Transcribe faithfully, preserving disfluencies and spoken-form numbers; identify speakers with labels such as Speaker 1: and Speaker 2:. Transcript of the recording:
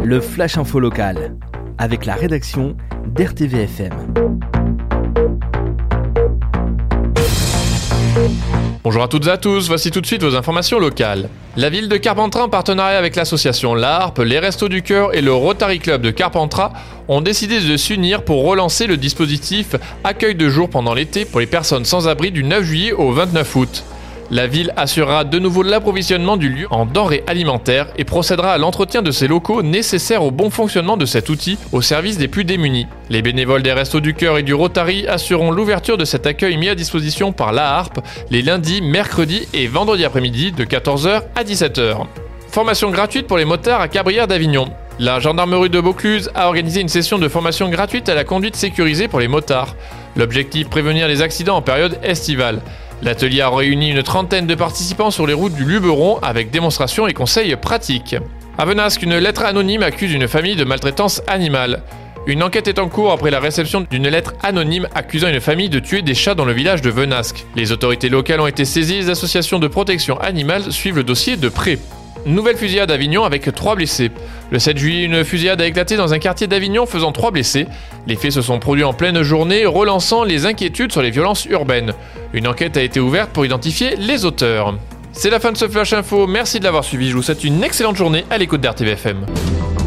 Speaker 1: le Flash Info local, avec la rédaction d'R T V F M.
Speaker 2: Bonjour à toutes et à tous, voici tout de suite vos informations locales. La ville de Carpentras, en partenariat avec l'association La Harpe, les Restos du Cœur et le Rotary Club de Carpentras, ont décidé de s'unir pour relancer le dispositif accueil de jour pendant l'été pour les personnes sans abri du neuf juillet au vingt-neuf août. La ville assurera de nouveau l'approvisionnement du lieu en denrées alimentaires et procédera à l'entretien de ces locaux nécessaires au bon fonctionnement de cet outil au service des plus démunis. Les bénévoles des Restos du Cœur et du Rotary assureront l'ouverture de cet accueil mis à disposition par La Harpe les lundis, mercredis et vendredis après-midi de quatorze heures à dix-sept heures. Formation gratuite pour les motards à Cabrières d'Avignon. La gendarmerie de Vaucluse a organisé une session de formation gratuite à la conduite sécurisée pour les motards. L'objectif, prévenir les accidents en période estivale. L'atelier a réuni une trentaine de participants sur les routes du Luberon avec démonstrations et conseils pratiques. À Venasque, une lettre anonyme accuse une famille de maltraitance animale. Une enquête est en cours après la réception d'une lettre anonyme accusant une famille de tuer des chats dans le village de Venasque. Les autorités locales ont été saisies, les associations de protection animale suivent le dossier de près. Nouvelle fusillade à Avignon avec trois blessés. Le sept juillet, une fusillade a éclaté dans un quartier d'Avignon faisant trois blessés. Les faits se sont produits en pleine journée, relançant les inquiétudes sur les violences urbaines. Une enquête a été ouverte pour identifier les auteurs. C'est la fin de ce Flash Info, merci de l'avoir suivi, je vous souhaite une excellente journée à l'écoute d'R T V F M.